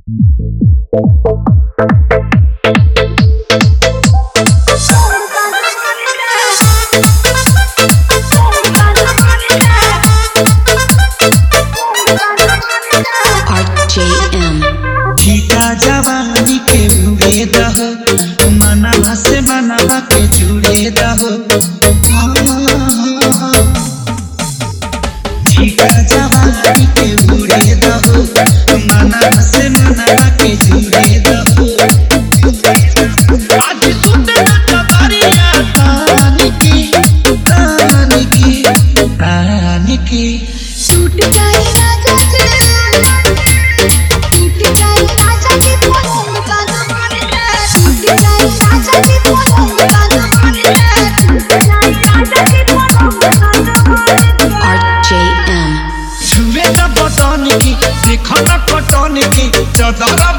ठीका जवानी के उड़े दहो, मनवा से मनवा के जुड़े दहो। ठीका जवानी के उड़े दहो, मनवा से मनवा के जुड़े दहो। आज सुनते खबरिया तान की टूट जाए राजा जी, टूट जाए राजा जी पसंद का ज़माना, टूट जाए राजा जी पसंद का ज़माना, टूट जाए राजा जी पसंद का ज़माना। RJM छुए न बटन की, देखो न बटन की, चदरा